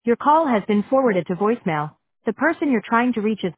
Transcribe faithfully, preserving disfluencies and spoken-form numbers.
Your call has been forwarded to voicemail. The person you're trying to reach is